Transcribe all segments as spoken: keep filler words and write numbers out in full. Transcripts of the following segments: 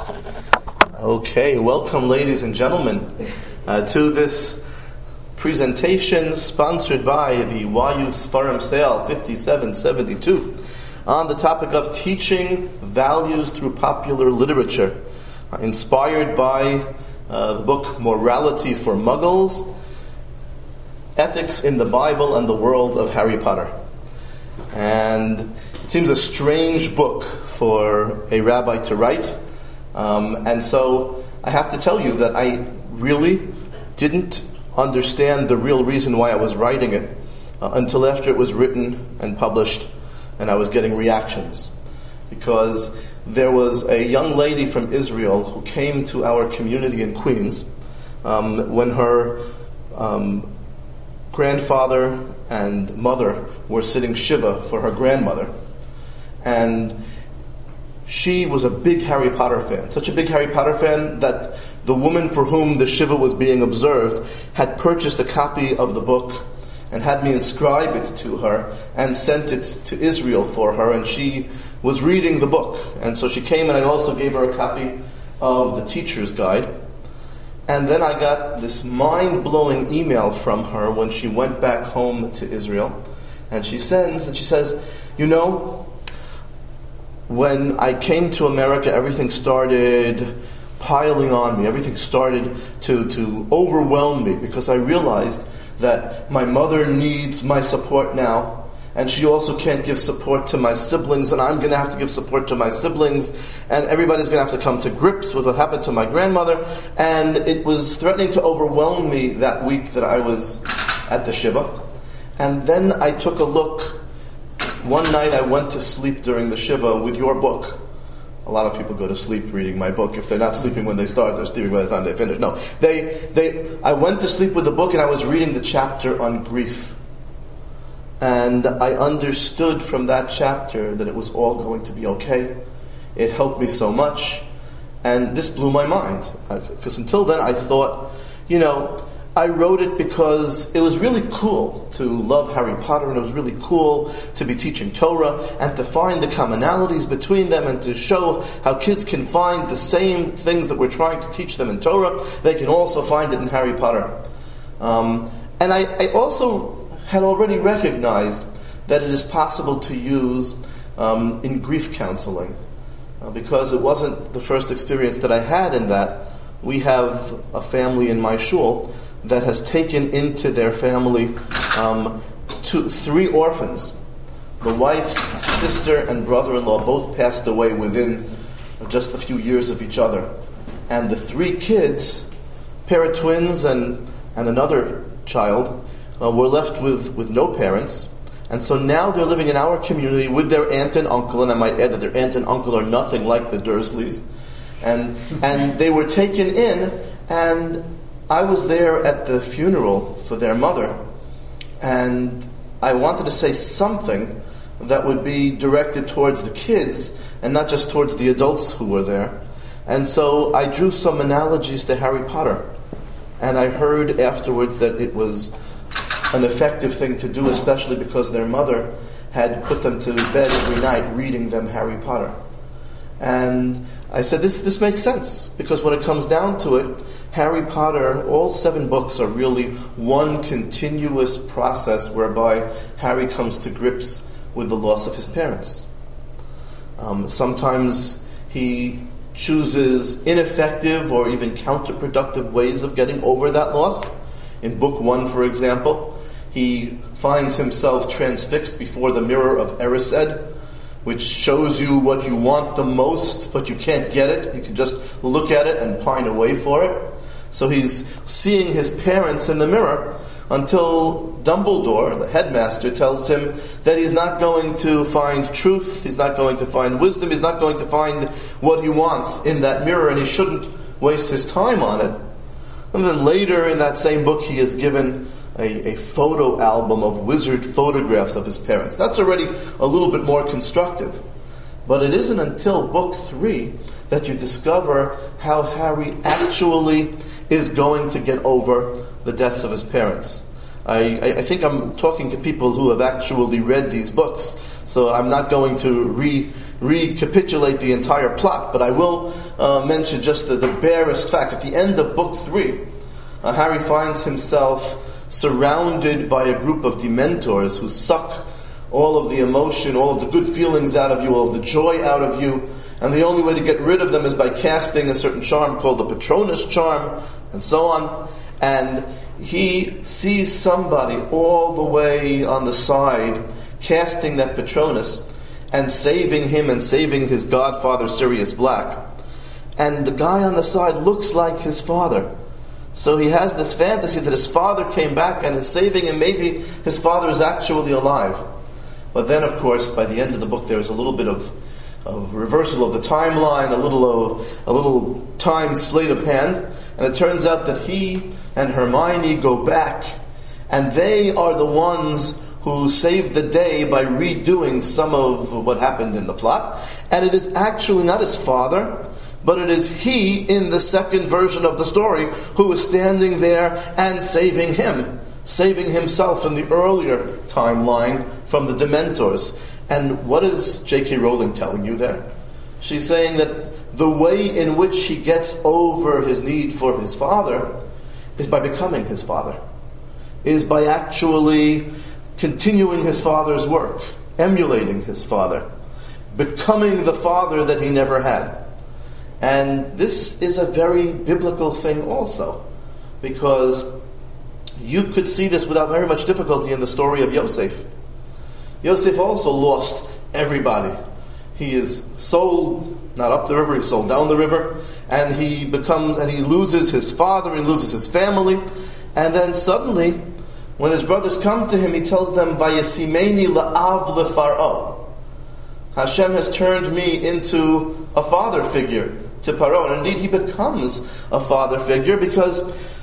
Okay, welcome ladies and gentlemen uh, to this presentation sponsored by the Y U Sfarim Sale fifty-seven seventy-two on the topic of teaching values through popular literature, uh, inspired by uh, the book Morality for Muggles, Ethics in the Bible and the World of Harry Potter. And it seems a strange book for a rabbi to write. Um, and so I have to tell you that I really didn't understand the real reason why I was writing it uh, until after it was written and published and I was getting reactions. Because there was a young lady from Israel who came to our community in Queens um, when her um, grandfather and mother were sitting Shiva for her grandmother. And she was a big Harry Potter fan, such a big Harry Potter fan that the woman for whom the Shiva was being observed had purchased a copy of the book and had me inscribe it to her and sent it to Israel for her, and she was reading the book. And so she came and I also gave her a copy of the teacher's guide. And then I got this mind-blowing email from her when she went back home to Israel. And she sends, and she says, you know, when I came to America, everything started piling on me. Everything started to, to overwhelm me because I realized that my mother needs my support now. And she also can't give support to my siblings, and I'm going to have to give support to my siblings, and everybody's going to have to come to grips with what happened to my grandmother. And it was threatening to overwhelm me that week that I was at the Shiva. And then I took a look. One night I went to sleep during the Shiva with your book. A lot of people go to sleep reading my book. If they're not sleeping when they start, they're sleeping by the time they finish. No, they, they. I went to sleep with the book and I was reading the chapter on grief. And I understood from that chapter that it was all going to be okay. It helped me so much. And this blew my mind. Because until then I thought, you know, I wrote it because it was really cool to love Harry Potter, and it was really cool to be teaching Torah and to find the commonalities between them and to show how kids can find the same things that we're trying to teach them in Torah. They can also find it in Harry Potter. Um, and I, I also had already recognized that it is possible to use um, in grief counseling. Uh, because it wasn't the first experience that I had in that. We have a family in my shul that has taken into their family um, two, three orphans. The wife's sister and brother-in-law both passed away within just a few years of each other. And the three kids, pair of twins and, and another child, uh, were left with, with no parents. And so now they're living in our community with their aunt and uncle, and I might add that their aunt and uncle are nothing like the Dursleys. And and they were taken in, and I was there at the funeral for their mother, and I wanted to say something that would be directed towards the kids and not just towards the adults who were there. And so I drew some analogies to Harry Potter, and I heard afterwards that it was an effective thing to do, especially because their mother had put them to bed every night reading them Harry Potter. And I said, this this makes sense, because when it comes down to it, Harry Potter, all seven books are really one continuous process whereby Harry comes to grips with the loss of his parents. Um, sometimes he chooses ineffective or even counterproductive ways of getting over that loss. In book one, for example, he finds himself transfixed before the mirror of Erised, which shows you what you want the most, but you can't get it. You can just look at it and pine away for it. So he's seeing his parents in the mirror until Dumbledore, the headmaster, tells him that he's not going to find truth, he's not going to find wisdom, he's not going to find what he wants in that mirror, and he shouldn't waste his time on it. And then later in that same book, he is given A, a photo album of wizard photographs of his parents. That's already a little bit more constructive. But it isn't until book three that you discover how Harry actually is going to get over the deaths of his parents. I, I, I think I'm talking to people who have actually read these books, so I'm not going to re recapitulate the entire plot, but I will uh, mention just the, the barest facts. At the end of book three, uh, Harry finds himself surrounded by a group of Dementors who suck all of the emotion, all of the good feelings out of you, all of the joy out of you, and the only way to get rid of them is by casting a certain charm called the Patronus charm, and so on. And he sees somebody all the way on the side casting that Patronus and saving him and saving his godfather Sirius Black. And the guy on the side looks like his father. So he has this fantasy that his father came back and is saving him. Maybe his father is actually alive. But then, of course, by the end of the book, there's a little bit of, of reversal of the timeline, a little of, a little time sleight of hand. And it turns out that he and Hermione go back, and they are the ones who saved the day by redoing some of what happened in the plot. And it is actually not his father, but it is he in the second version of the story who is standing there and saving him, saving himself in the earlier timeline from the Dementors. And what is J K Rowling telling you there? She's saying that the way in which he gets over his need for his father is by becoming his father, is by actually continuing his father's work, emulating his father, becoming the father that he never had. And this is a very biblical thing also, because you could see this without very much difficulty in the story of Yosef. Yosef also lost everybody. He is sold, not up the river, he's sold down the river, and he becomes, and he loses his father, he loses his family, and then suddenly, when his brothers come to him, he tells them, "Vayasimeni la'av leFaro." Hashem has turned me into a father figure to Paro. And indeed, he becomes a father figure because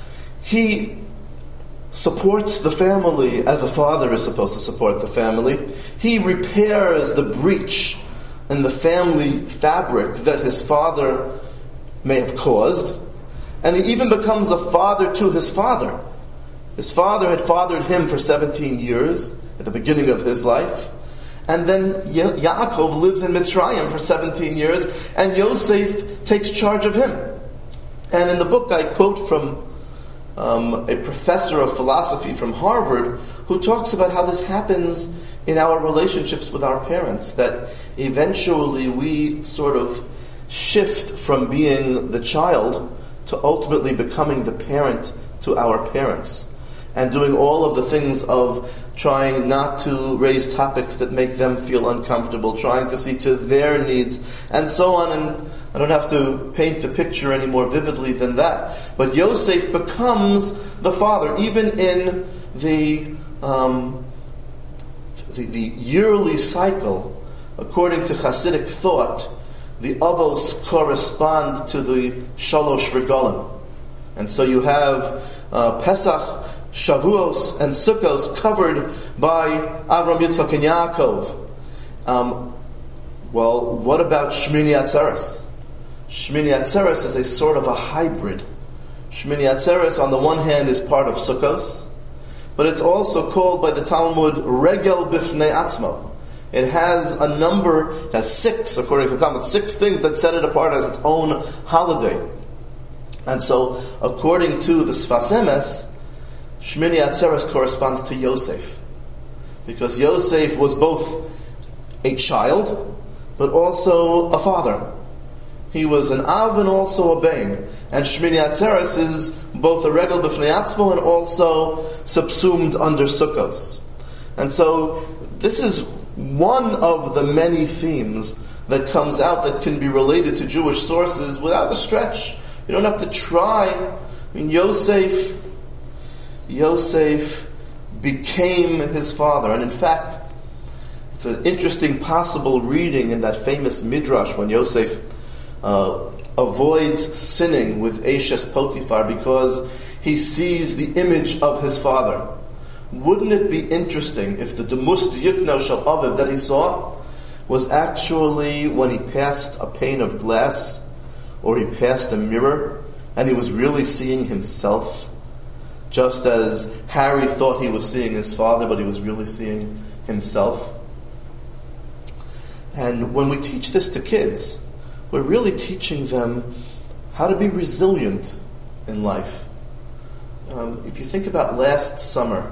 he supports the family as a father is supposed to support the family. He repairs the breach in the family fabric that his father may have caused. And he even becomes a father to his father. His father had fathered him for seventeen years at the beginning of his life. And then Ya- Yaakov lives in Mitzrayim for seventeen years, and Yosef takes charge of him. And in the book I quote from um, a professor of philosophy from Harvard who talks about how this happens in our relationships with our parents, that eventually we sort of shift from being the child to ultimately becoming the parent to our parents, and doing all of the things of trying not to raise topics that make them feel uncomfortable, trying to see to their needs, and so on. And I don't have to paint the picture any more vividly than that. But Yosef becomes the father, even in the um, the, the yearly cycle. According to Hasidic thought, the avos correspond to the shalosh regalim. And so you have uh, Pesach, Shavuos, and Sukkos covered by Avram, Yitzchak, and Yaakov. Um, well, what about Shmini Atzeres? Shmini Atzeres is a sort of a hybrid. Shmini Atzeres, on the one hand, is part of Sukkos, but it's also called by the Talmud Regel Bifnei Atzmo. It has a number, it has six, according to the Talmud, six things that set it apart as its own holiday. And so, according to the Sfas Emes, Shmini Atzeres corresponds to Yosef, because Yosef was both a child, but also a father. He was an Av and also a Bain. And Shmini Atzeres is both a Regel B'fnei Atzmo and also subsumed under Sukkos. And so, this is one of the many themes that comes out that can be related to Jewish sources without a stretch. You don't have to try. I mean, Yosef, Yosef became his father. And in fact, it's an interesting possible reading in that famous Midrash when Yosef uh, avoids sinning with Eshes Potiphar because he sees the image of his father. Wouldn't it be interesting if the Demus Yikno Shel Aviv that he saw was actually when he passed a pane of glass or he passed a mirror and he was really seeing himself, just as Harry thought he was seeing his father, but he was really seeing himself? And when we teach this to kids, we're really teaching them how to be resilient in life. Um, if you think about last summer,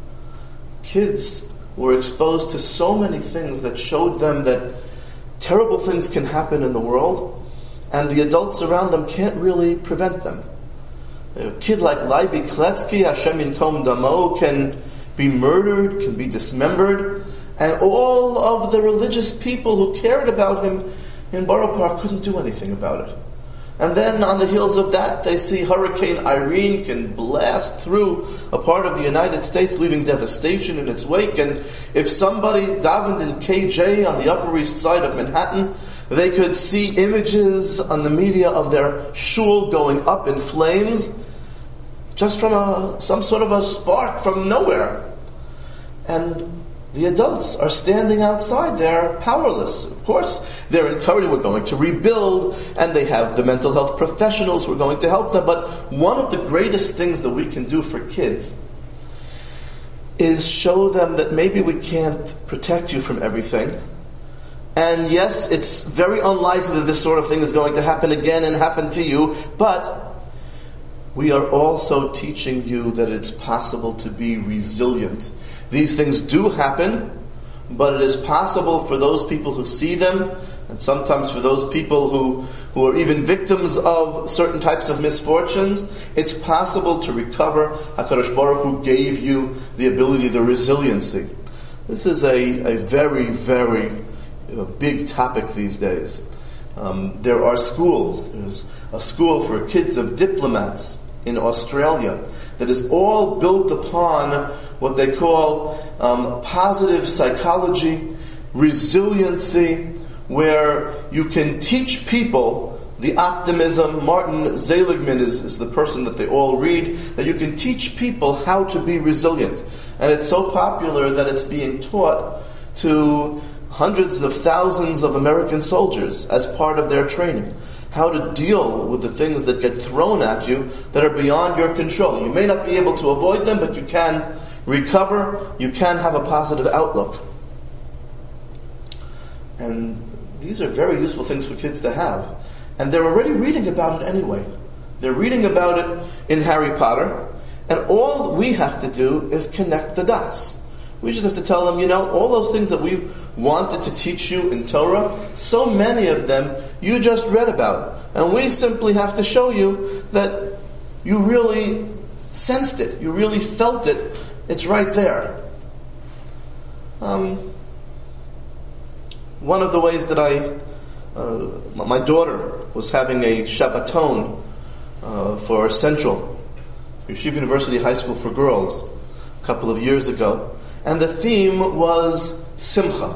kids were exposed to so many things that showed them that terrible things can happen in the world, and the adults around them can't really prevent them. A kid like Leiby Kletsky, Hashem Yinkom Damo, can be murdered, can be dismembered, and all of the religious people who cared about him in Borough Park couldn't do anything about it. And then on the heels of that, they see Hurricane Irene can blast through a part of the United States, leaving devastation in its wake. And if somebody davened in K J on the Upper East Side of Manhattan, they could see images on the media of their shul going up in flames just from a, some sort of a spark from nowhere. And the adults are standing outside. They're powerless. Of course, they're encouraged. We're going to rebuild, and they have the mental health professionals who are going to help them. But one of the greatest things that we can do for kids is show them that maybe we can't protect you from everything. And yes, it's very unlikely that this sort of thing is going to happen again and happen to you, but we are also teaching you that it's possible to be resilient. These things do happen, but it is possible for those people who see them, and sometimes for those people who, who are even victims of certain types of misfortunes, it's possible to recover. HaKadosh Baruch Hu gave you the ability, the resiliency. This is a, a very, very uh, big topic these days. Um, there are schools. There's a school for kids of diplomats in Australia that is all built upon what they call um, positive psychology, resiliency, where you can teach people the optimism. Martin Seligman is, is the person that they all read, that you can teach people how to be resilient. And it's so popular that it's being taught to hundreds of thousands of American soldiers as part of their training. How to deal with the things that get thrown at you that are beyond your control. You may not be able to avoid them, but you can recover. You can have a positive outlook. And these are very useful things for kids to have. And they're already reading about it anyway. They're reading about it in Harry Potter. And all we have to do is connect the dots. We just have to tell them, you know, all those things that we wanted to teach you in Torah, so many of them you just read about. And we simply have to show you that you really sensed it. You really felt it. It's right there. Um, one of the ways that I, uh, my daughter was having a Shabbaton uh, for Central, Yeshiva University High School for Girls, a couple of years ago. And the theme was Simcha.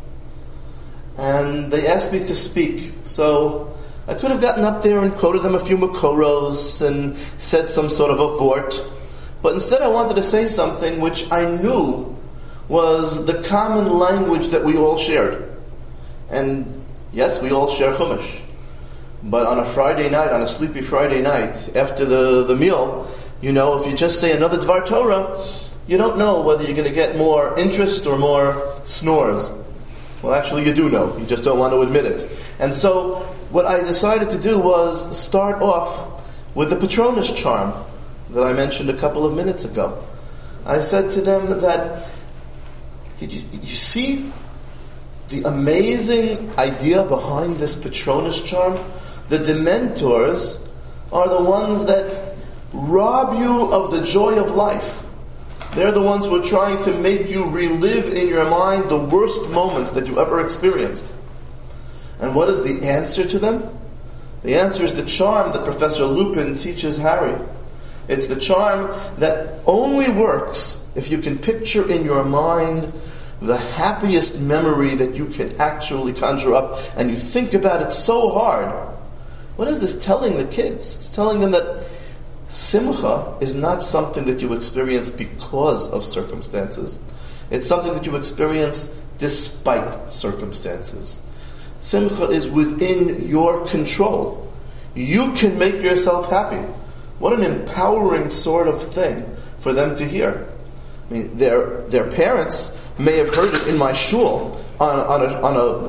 And they asked me to speak. So I could have gotten up there and quoted them a few Makoros and said some sort of a vort. But instead I wanted to say something which I knew was the common language that we all shared. And yes, we all share Chumash. But on a Friday night, on a sleepy Friday night, after the, the meal, you know, if you just say another Dvar Torah, you don't know whether you're going to get more interest or more snores. Well, actually, you do know. You just don't want to admit it. And so, what I decided to do was start off with the Patronus charm that I mentioned a couple of minutes ago. I said to them that, did you, you see the amazing idea behind this Patronus charm? The Dementors are the ones that rob you of the joy of life. They're the ones who are trying to make you relive in your mind the worst moments that you ever experienced. And what is the answer to them? The answer is the charm that Professor Lupin teaches Harry. It's the charm that only works if you can picture in your mind the happiest memory that you can actually conjure up, and you think about it so hard. What is this telling the kids? It's telling them that Simcha is not something that you experience because of circumstances. It's something that you experience despite circumstances. Simcha is within your control. You can make yourself happy. What an empowering sort of thing for them to hear. I mean, their their parents may have heard it in my shul on, on, a, on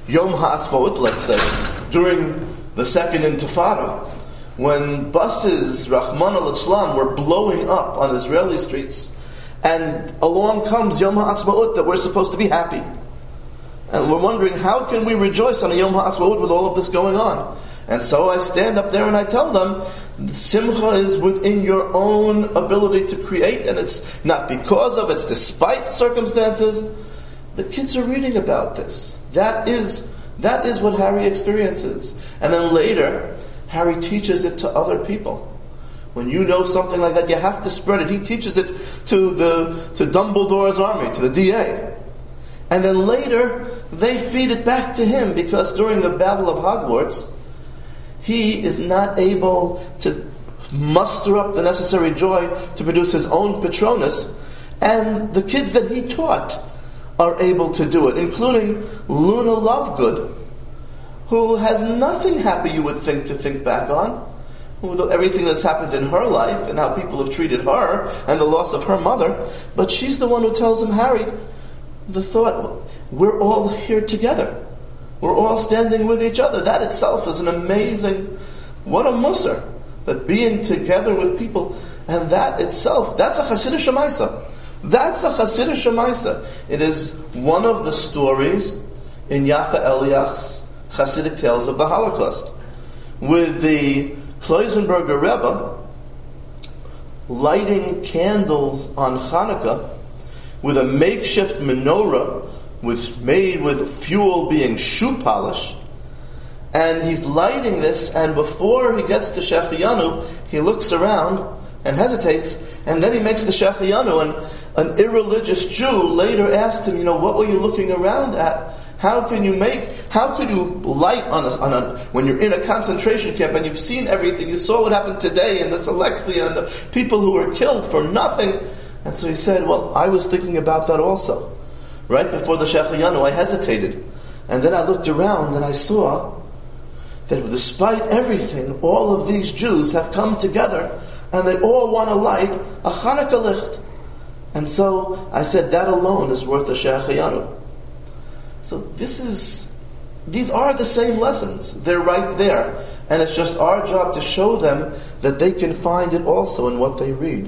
Yom HaAtzmaut, let's say, during the Second Intifada, when buses, Rahman al-Islam, were blowing up on Israeli streets, and along comes Yom HaAtzmaut, that we're supposed to be happy. And we're wondering, how can we rejoice on a Yom HaAtzmaut with all of this going on? And so I stand up there and I tell them, Simcha is within your own ability to create, and it's not because of, it's despite circumstances. The kids are reading about this. That is, that is what Harry experiences. And then later, Harry teaches it to other people. When you know something like that, you have to spread it. He teaches it to the to Dumbledore's army, to the D A. And then later, they feed it back to him, because during the Battle of Hogwarts, he is not able to muster up the necessary joy to produce his own Patronus, and the kids that he taught are able to do it, including Luna Lovegood, who has nothing happy, you would think, to think back on, with everything that's happened in her life and how people have treated her and the loss of her mother. But she's the one who tells him, Harry, the thought, we're all here together. We're all standing with each other. That itself is an amazing, what a musar, that being together with people, and that itself, that's a Hasidic Shemaisa. That's a Hasidic Shemaisa. It is one of the stories in Yafa Eliach's Hasidic Tales of the Holocaust, with the Kloisenberger Rebbe lighting candles on Hanukkah with a makeshift menorah was made with fuel being shoe polish, and he's lighting this, and before he gets to Shehecheyanu, he looks around and hesitates, and then he makes the Shehecheyanu, and an irreligious Jew later asked him, you know, what were you looking around at? How can you make, how could you light on a, on a, when you're in a concentration camp and you've seen everything, you saw what happened today in this Alexia and the people who were killed for nothing. And so he said, well, I was thinking about that also. Right before the Shehecheyanu, I hesitated. And then I looked around and I saw that despite everything, all of these Jews have come together and they all want to light a Hanukkah licht. And so I said, that alone is worth a Shehecheyanu. So this is, these are the same lessons. They're right there. And it's just our job to show them that they can find it also in what they read.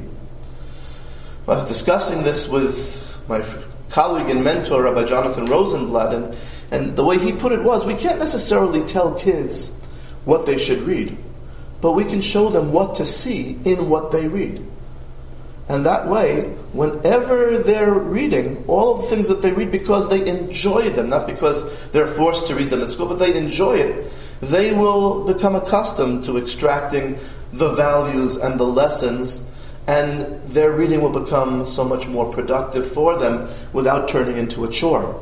I was discussing this with my colleague and mentor, Rabbi Jonathan Rosenblatt, and, and the way he put it was, we can't necessarily tell kids what they should read, but we can show them what to see in what they read. And that way, whenever they're reading, all of the things that they read because they enjoy them, not because they're forced to read them at school, but they enjoy it, they will become accustomed to extracting the values and the lessons, and their reading will become so much more productive for them without turning into a chore.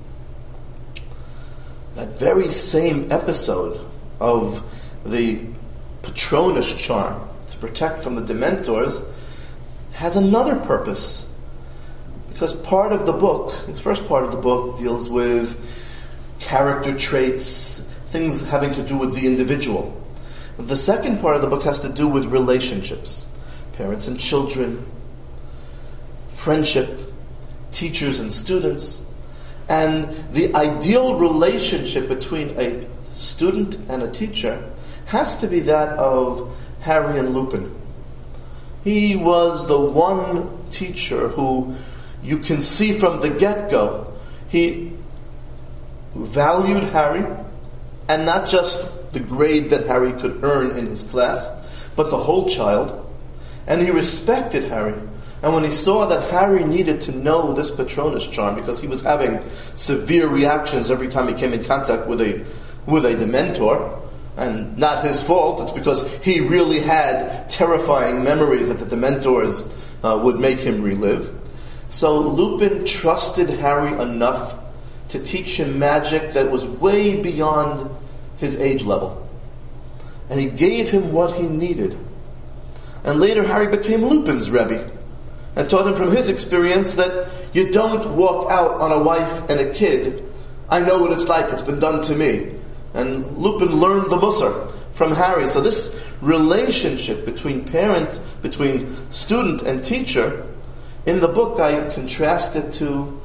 That very same episode of the Patronus charm to protect from the Dementors has another purpose. Because part of the book, the first part of the book, deals with character traits, things having to do with the individual. The second part of the book has to do with relationships. Parents and children, friendship, teachers and students. And the ideal relationship between a student and a teacher has to be that of Harry and Lupin. He was the one teacher who you can see from the get-go, he valued Harry, and not just the grade that Harry could earn in his class, but the whole child. And he respected Harry. And when he saw that Harry needed to know this Patronus charm because he was having severe reactions every time he came in contact with a with a Dementor, and not his fault, it's because he really had terrifying memories that the Dementors uh, would make him relive. So Lupin trusted Harry enough to teach him magic that was way beyond his age level. And he gave him what he needed. And later Harry became Lupin's Rebbe and taught him from his experience that you don't walk out on a wife and a kid. I know what it's like, it's been done to me. And Lupin learned the Musar from Harry. So this relationship between parent, between student and teacher, in the book I contrast it to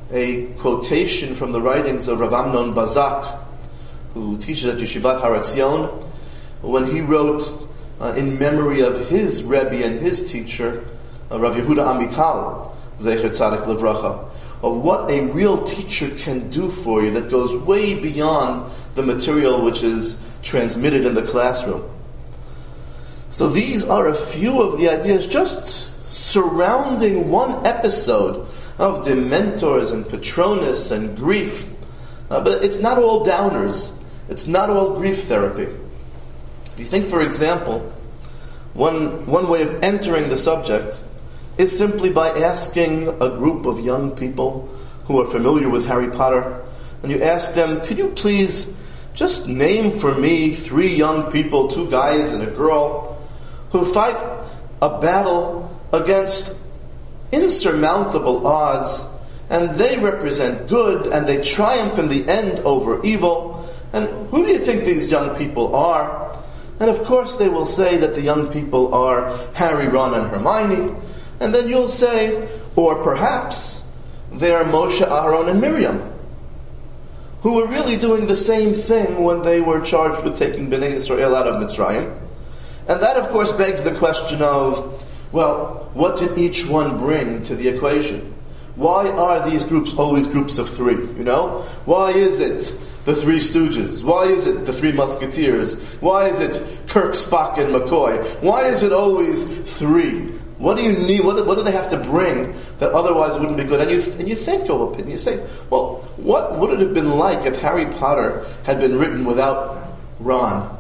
a quotation from the writings of Rav Amnon Bazak, who teaches at Yeshivat Har Etzion, when he wrote uh, in memory of his Rebbe and his teacher, uh, Rav Yehuda Amital, Zecher Tzadik Livracha, of what a real teacher can do for you that goes way beyond the material which is transmitted in the classroom. So these are a few of the ideas just surrounding one episode of Dementors and Patronus and grief. Uh, but it's not all downers. It's not all grief therapy. If you think, for example, one, one way of entering the subject is simply by asking a group of young people who are familiar with Harry Potter, and you ask them, could you please just name for me three young people, two guys and a girl, who fight a battle against insurmountable odds, and they represent good, and they triumph in the end over evil. And who do you think these young people are? And of course they will say that the young people are Harry, Ron, and Hermione. And then you'll say, or perhaps they are Moshe, Aaron, and Miriam, who were really doing the same thing when they were charged with taking Bnei Israel out of Mitzrayim. And that, of course, begs the question of, well, what did each one bring to the equation? Why are these groups always groups of three, you know? Why is it the Three Stooges? Why is it the Three Musketeers? Why is it Kirk, Spock, and McCoy? Why is it always three? What do you need? What, what do they have to bring that otherwise wouldn't be good? And you and you think, oh, and you say, well, what would it have been like if Harry Potter had been written without Ron?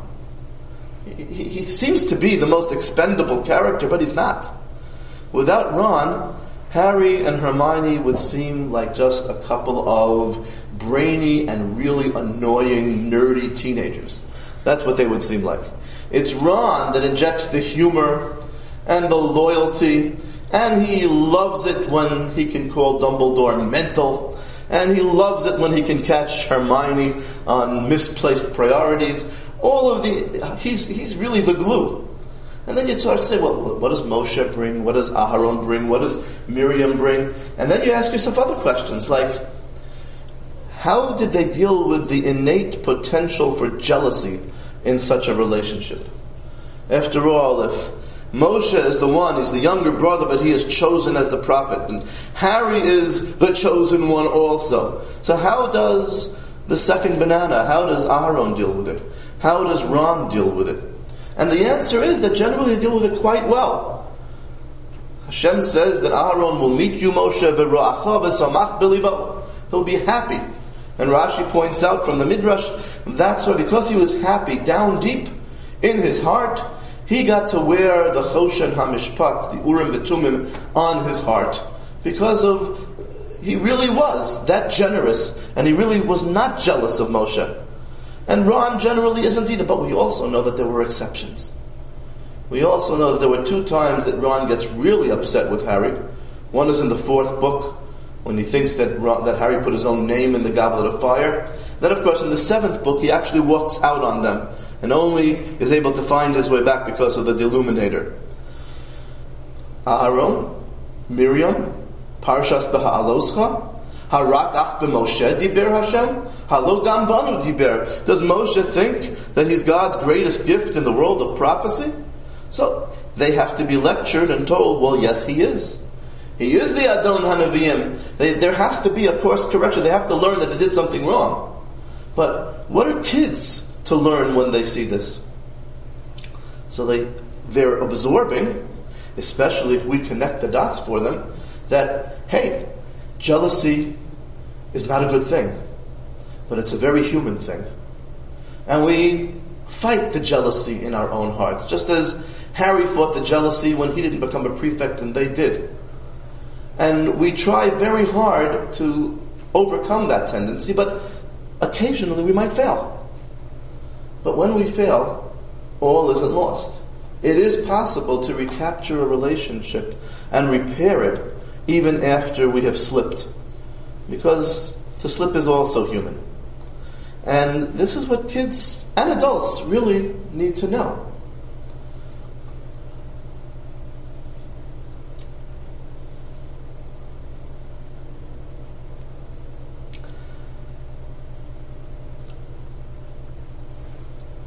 He, he seems to be the most expendable character, but he's not. Without Ron, Harry and Hermione would seem like just a couple of brainy and really annoying, nerdy teenagers. That's what they would seem like. It's Ron that injects the humor and the loyalty, and he loves it when he can call Dumbledore mental, and he loves it when he can catch Hermione on misplaced priorities. All of the, he's he's really the glue. And then you start to say, well, what does Moshe bring? What does Aharon bring? What does Miriam bring? And then you ask yourself other questions like, how did they deal with the innate potential for jealousy in such a relationship? After all, if Moshe is the one, he's the younger brother, but he is chosen as the prophet, and Harry is the chosen one also. So how does the second banana, how does Aharon deal with it? How does Ron deal with it? And the answer is that generally they deal with it quite well. Hashem says that Aharon will meet you, Moshe, v'ro'acha v'samach b'libo. He'll be happy. And Rashi points out from the Midrash, that's why, because he was happy down deep in his heart, he got to wear the Choshen HaMishpat, the Urim v'Tumim, on his heart. Because of, he really was that generous, and he really was not jealous of Moshe. And Ron generally isn't either, but we also know that there were exceptions. We also know that there were two times that Ron gets really upset with Harry. One is in the fourth book, when he thinks that Ron, that Harry put his own name in the goblet of fire. Then, of course, in the seventh book, he actually walks out on them, and only is able to find his way back because of the Deluminator. Aaron, Miriam, Parshas Beha'aloscha, Harak ach b'Moshe diber Hashem, halo gam banu diber. Does Moshe think that he's God's greatest gift in the world of prophecy? So they have to be lectured and told, well, yes, he is. He is the Adon HaNaviim. They, there has to be a course correction. They have to learn that they did something wrong. But what are kids to learn when they see this? So they, they're absorbing, especially if we connect the dots for them, that, hey, jealousy is not a good thing, but it's a very human thing. And we fight the jealousy in our own hearts, just as Harry fought the jealousy when he didn't become a prefect and they did. And we try very hard to overcome that tendency, but occasionally we might fail. But when we fail, all isn't lost. It is possible to recapture a relationship and repair it even after we have slipped. Because to slip is also human. And this is what kids and adults really need to know.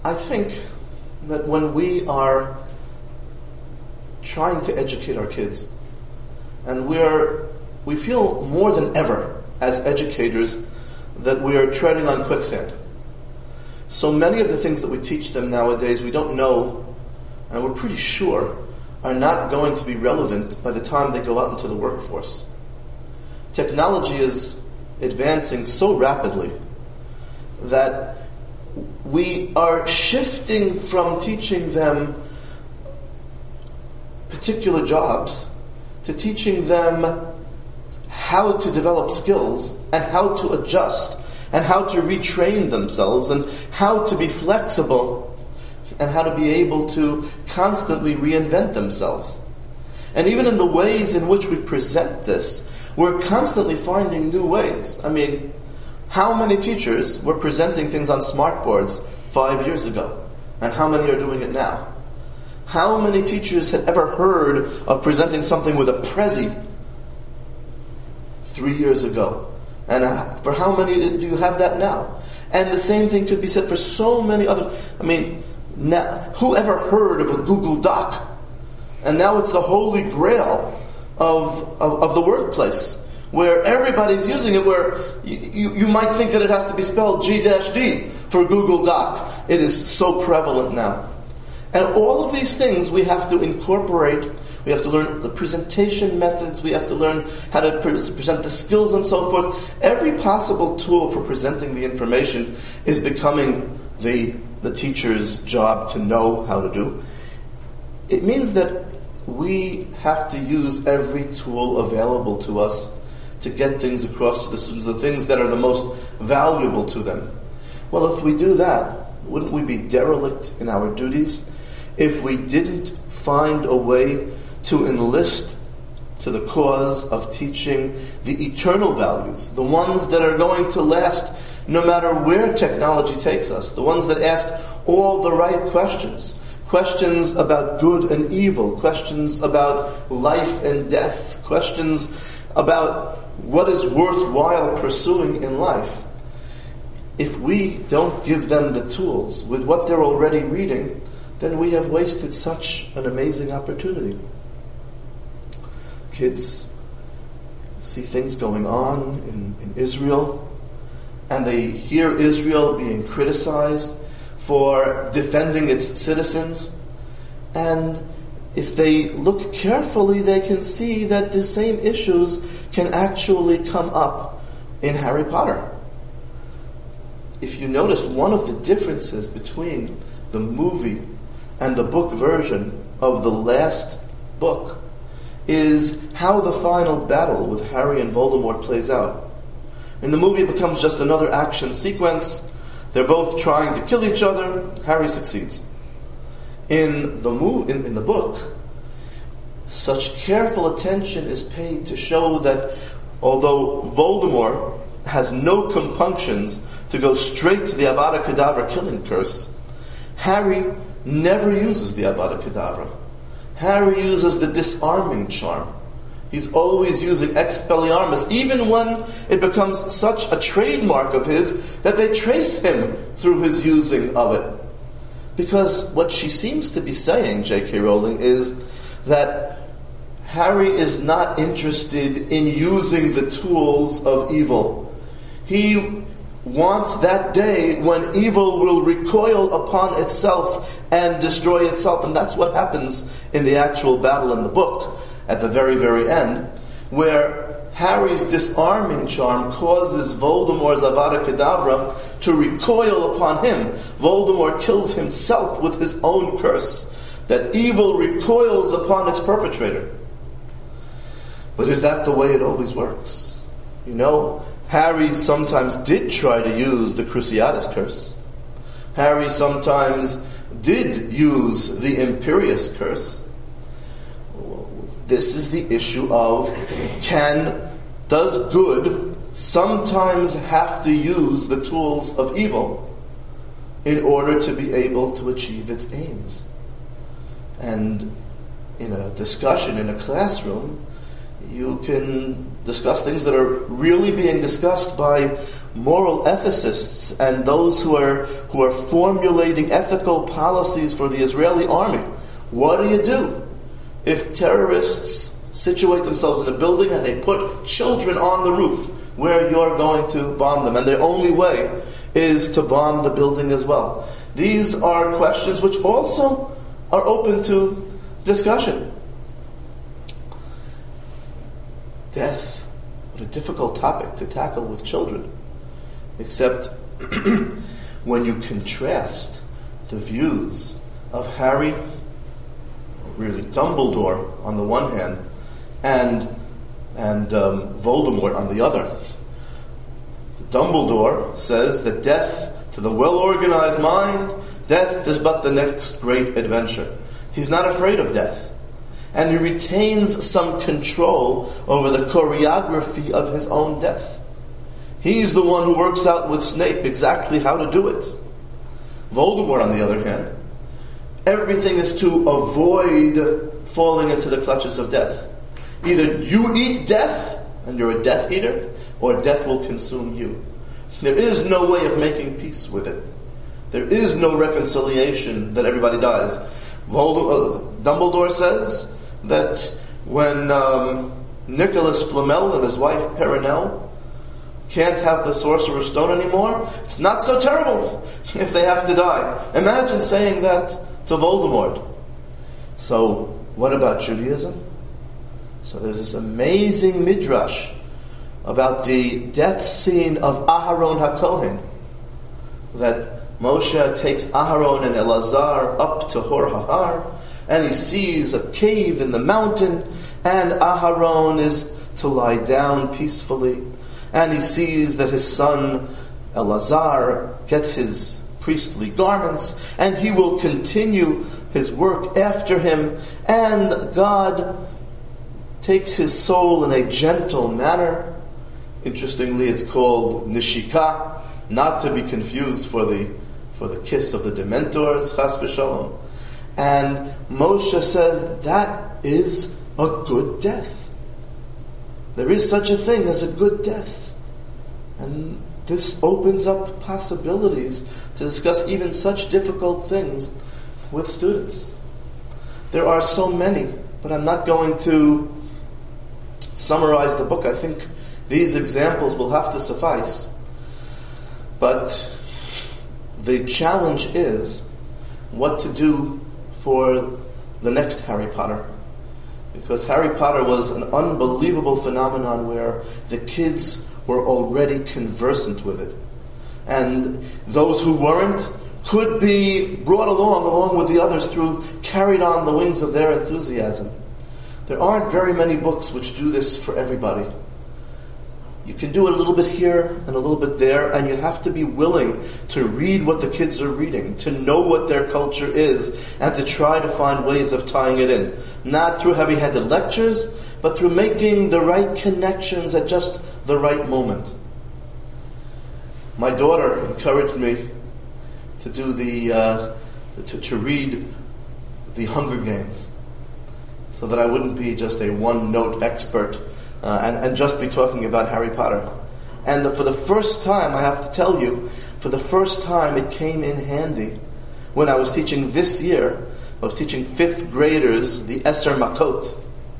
I think that when we are trying to educate our kids, and we're we feel more than ever as educators that we are treading on quicksand. So many of the things that we teach them nowadays we don't know, and we're pretty sure are not going to be relevant by the time they go out into the workforce. Technology is advancing so rapidly that we are shifting from teaching them particular jobs to teaching them how to develop skills and how to adjust and how to retrain themselves and how to be flexible and how to be able to constantly reinvent themselves. And even in the ways in which we present this, we're constantly finding new ways. I mean, how many teachers were presenting things on smartboards five years ago? And how many are doing it now? How many teachers had ever heard of presenting something with a Prezi three years ago? And for how many do you have that now? And the same thing could be said for so many other. I mean, now, who ever heard of a Google Doc? And now it's the holy grail of, of, of the workplace, where everybody's using it, where you, you, you might think that it has to be spelled G D for Google Doc. It is so prevalent now. And all of these things we have to incorporate. We have to learn the presentation methods. We have to learn how to pre- present the skills and so forth. Every possible tool for presenting the information is becoming the, the teacher's job to know how to do. It means that we have to use every tool available to us to get things across to the students, the things that are the most valuable to them. Well, if we do that, wouldn't we be derelict in our duties if we didn't find a way to enlist to the cause of teaching the eternal values, the ones that are going to last no matter where technology takes us, the ones that ask all the right questions, questions about good and evil, questions about life and death, questions about what is worthwhile pursuing in life. If we don't give them the tools with what they're already reading, then we have wasted such an amazing opportunity. Kids see things going on in, in Israel, and they hear Israel being criticized for defending its citizens. And if they look carefully, they can see that the same issues can actually come up in Harry Potter. If you noticed, one of the differences between the movie and the book version of the last book is how the final battle with Harry and Voldemort plays out. In the movie, it becomes just another action sequence. They're both trying to kill each other. Harry succeeds. In the move, in, in the book, such careful attention is paid to show that although Voldemort has no compunctions to go straight to the Avada Kedavra killing curse, Harry never uses the Avada Kedavra. Harry uses the disarming charm. He's always using Expelliarmus, even when it becomes such a trademark of his that they trace him through his using of it. Because what she seems to be saying, J K Rowling, is that Harry is not interested in using the tools of evil. He wants that day when evil will recoil upon itself and destroy itself. And that's what happens in the actual battle in the book at the very, very end, where Harry's disarming charm causes Voldemort's Avada Kedavra to recoil upon him. Voldemort kills himself with his own curse, that evil recoils upon its perpetrator. But is that the way it always works? You know, Harry sometimes did try to use the Cruciatus curse. Harry sometimes did use the Imperius curse. This is the issue of, can, does good sometimes have to use the tools of evil in order to be able to achieve its aims? And in a discussion in a classroom, you can discuss things that are really being discussed by moral ethicists and those who are who are formulating ethical policies for the Israeli army. What do you do if terrorists situate themselves in a building and they put children on the roof where you're going to bomb them, and their only way is to bomb the building as well? These are questions which also are open to discussion. Death, what a difficult topic to tackle with children. Except when you contrast the views of Harry, really Dumbledore on the one hand, and and um, Voldemort on the other. Dumbledore says that death, to the well-organized mind, death is but the next great adventure. He's not afraid of death. And he retains some control over the choreography of his own death. He's the one who works out with Snape exactly how to do it. Voldemort, on the other hand, everything is to avoid falling into the clutches of death. Either you eat death, and you're a Death Eater, or death will consume you. There is no way of making peace with it. There is no reconciliation that everybody dies. Voldemort, uh, Dumbledore says that when um, Nicholas Flamel and his wife Perenelle can't have the Sorcerer's Stone anymore, it's not so terrible if they have to die. Imagine saying that to Voldemort. So, what about Judaism? So there's this amazing midrash about the death scene of Aharon HaKohen, that Moshe takes Aharon and Elazar up to Hor HaHar, and he sees a cave in the mountain, and Aharon is to lie down peacefully, and he sees that his son Elazar gets his priestly garments, and he will continue his work after him, and God takes his soul in a gentle manner. Interestingly, it's called Nishika, not to be confused for the for the kiss of the Dementors, Chas v'Shalom. And Moshe says that is a good death. There is such a thing as a good death. And this opens up possibilities to discuss even such difficult things with students. There are so many, but I'm not going to summarize the book. I think these examples will have to suffice. But the challenge is what to do for the next Harry Potter. Because Harry Potter was an unbelievable phenomenon where the kids were already conversant with it. And those who weren't could be brought along, along with the others, through, carried on the wings of their enthusiasm. There aren't very many books which do this for everybody. You can do a little bit here and a little bit there, and you have to be willing to read what the kids are reading, to know what their culture is, and to try to find ways of tying it in. Not through heavy-handed lectures, but through making the right connections at just the right moment. My daughter encouraged me to do the uh, to, to read the Hunger Games, so that I wouldn't be just a one-note expert uh, and, and just be talking about Harry Potter. And the, for the first time, I have to tell you, for the first time it came in handy when I was teaching this year. I was teaching fifth graders the Eser Makot.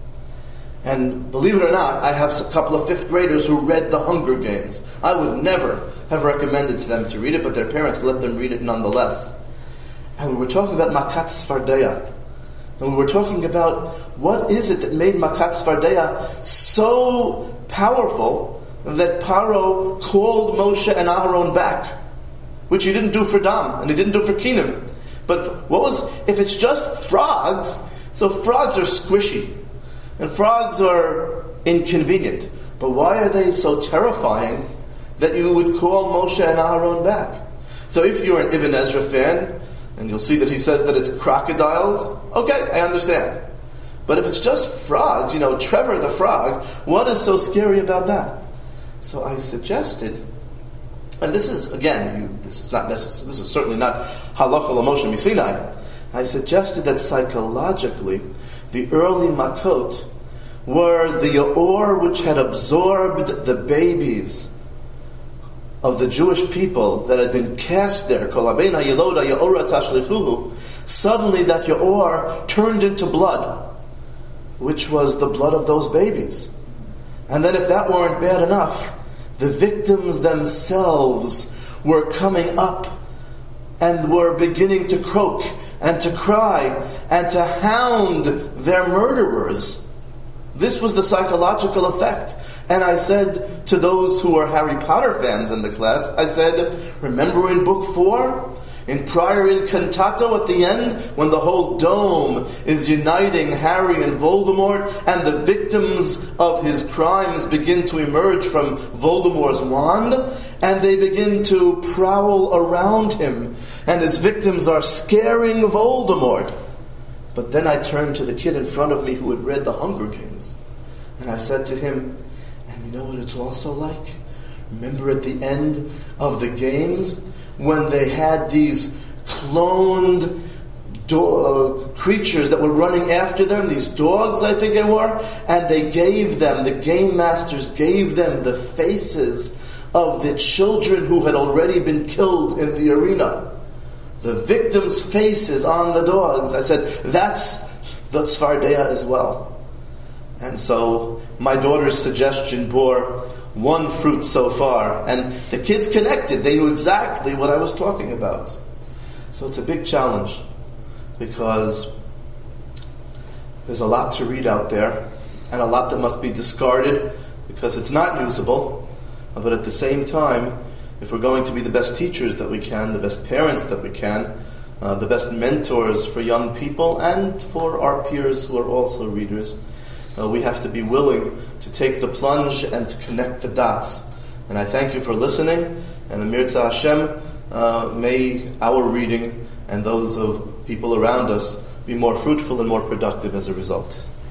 And believe it or not, I have a couple of fifth graders who read the Hunger Games. I would never have recommended to them to read it, but their parents let them read it nonetheless. And we were talking about Makat Sfardeya. And we were talking about what is it that made Makat Sfardeya so powerful that Paro called Moshe and Aharon back, which he didn't do for Dam, and he didn't do for Kinim. But what was, if it's just frogs, so frogs are squishy, and frogs are inconvenient. But why are they so terrifying that you would call Moshe and Aharon back? So if you're an Ibn Ezra fan, and you'll see that he says that it's crocodiles, okay, I understand. But if it's just frogs, you know, Trevor the frog, what is so scary about that? So I suggested, and this is, again, you, this is not necessary, this is certainly not halacha l'Moshe misinai. I suggested that psychologically, the early Makot were the Yaor which had absorbed the babies of the Jewish people that had been cast there, suddenly that Yaor turned into blood, which was the blood of those babies. And then if that weren't bad enough, the victims themselves were coming up and were beginning to croak and to cry and to hound their murderers. This was the psychological effect. And I said to those who were Harry Potter fans in the class, I said, remember in book four? In prior incantato at the end, when the whole dome is uniting Harry and Voldemort, and the victims of his crimes begin to emerge from Voldemort's wand, and they begin to prowl around him, and his victims are scaring Voldemort. But then I turned to the kid in front of me who had read The Hunger Games, and I said to him, and you know what it's also like? Remember at the end of the games, when they had these cloned do- uh, creatures that were running after them, these dogs I think they were, and they gave them, the game masters gave them the faces of the children who had already been killed in the arena. The victims' faces on the dogs. I said, that's the Tzfardea as well. And so my daughter's suggestion bore one fruit so far. And the kids connected. They knew exactly what I was talking about. So it's a big challenge because there's a lot to read out there and a lot that must be discarded because it's not usable. But at the same time, if we're going to be the best teachers that we can, the best parents that we can, uh, the best mentors for young people and for our peers who are also readers, uh, we have to be willing to take the plunge and to connect the dots. And I thank you for listening, and Amir Tzah Hashem, uh, may our reading and those of people around us be more fruitful and more productive as a result.